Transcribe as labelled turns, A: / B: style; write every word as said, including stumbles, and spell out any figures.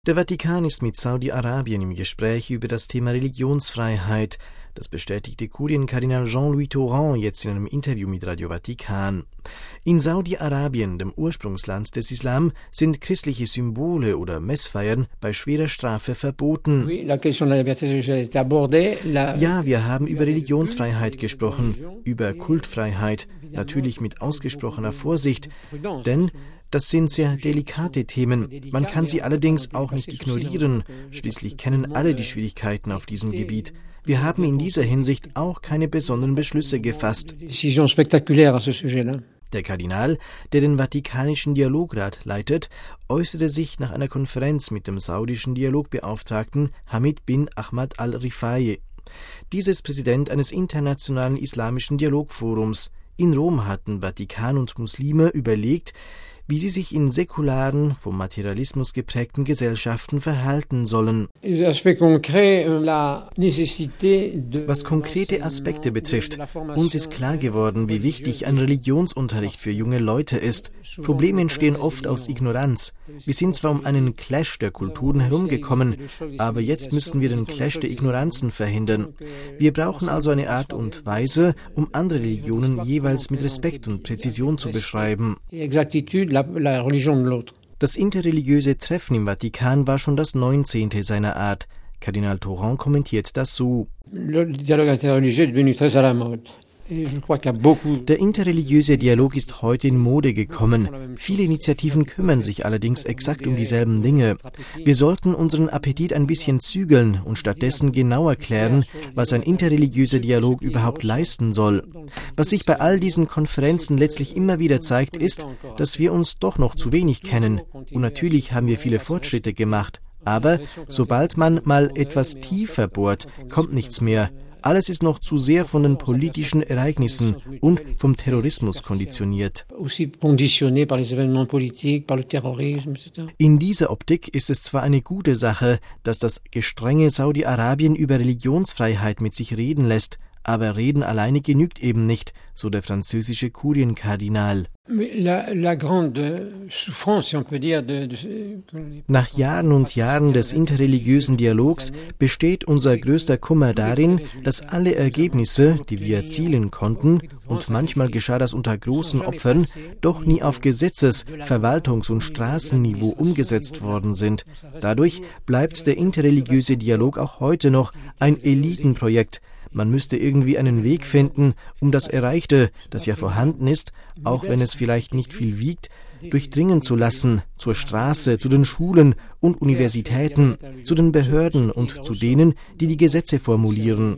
A: Der Vatikan ist mit Saudi-Arabien im Gespräch über das Thema Religionsfreiheit. Das bestätigte Kurienkardinal Jean-Louis Tauran jetzt in einem Interview mit Radio Vatikan. In Saudi-Arabien, dem Ursprungsland des Islam, sind christliche Symbole oder Messfeiern bei schwerer Strafe verboten. Ja, wir haben über Religionsfreiheit gesprochen, über Kultfreiheit, natürlich mit ausgesprochener Vorsicht, denn das sind sehr delikate Themen. Man kann sie allerdings auch nicht ignorieren. Schließlich kennen alle die Schwierigkeiten auf diesem Gebiet. Wir haben in dieser Hinsicht auch keine besonderen Beschlüsse gefasst. Der Kardinal, der den Vatikanischen Dialograt leitet, äußerte sich nach einer Konferenz mit dem saudischen Dialogbeauftragten Hamid bin Ahmad al-Rifai. Dieser ist Präsident eines internationalen islamischen Dialogforums. In Rom hatten Vatikan und Muslime überlegt, wie sie sich in säkularen, vom Materialismus geprägten Gesellschaften verhalten sollen. Was konkrete Aspekte betrifft, uns ist klar geworden, wie wichtig ein Religionsunterricht für junge Leute ist. Probleme entstehen oft aus Ignoranz. Wir sind zwar um einen Clash der Kulturen herumgekommen, aber jetzt müssen wir den Clash der Ignoranzen verhindern. Wir brauchen also eine Art und Weise, um andere Religionen jeweils mit Respekt und Präzision zu beschreiben. Das interreligiöse Treffen im Vatikan war schon das neunzehnte seiner Art. Kardinal Tauran kommentiert das so. Der interreligiöse Dialog ist heute in Mode gekommen. Viele Initiativen kümmern sich allerdings exakt um dieselben Dinge. Wir sollten unseren Appetit ein bisschen zügeln und stattdessen genauer klären, was ein interreligiöser Dialog überhaupt leisten soll. Was sich bei all diesen Konferenzen letztlich immer wieder zeigt, ist, dass wir uns doch noch zu wenig kennen. Und natürlich haben wir viele Fortschritte gemacht. Aber sobald man mal etwas tiefer bohrt, kommt nichts mehr. Alles ist noch zu sehr von den politischen Ereignissen und vom Terrorismus konditioniert. In dieser Optik ist es zwar eine gute Sache, dass das gestrenge Saudi-Arabien über Religionsfreiheit mit sich reden lässt, aber Reden alleine genügt eben nicht, so der französische Kurienkardinal. Nach Jahren und Jahren des interreligiösen Dialogs besteht unser größter Kummer darin, dass alle Ergebnisse, die wir erzielen konnten, und manchmal geschah das unter großen Opfern, doch nie auf Gesetzes-, Verwaltungs- und Straßenniveau umgesetzt worden sind. Dadurch bleibt der interreligiöse Dialog auch heute noch ein Elitenprojekt. Man müsste irgendwie einen Weg finden, um das Erreichte, das ja vorhanden ist, auch wenn es vielleicht nicht viel wiegt, durchdringen zu lassen, zur Straße, zu den Schulen und Universitäten, zu den Behörden und zu denen, die die Gesetze formulieren.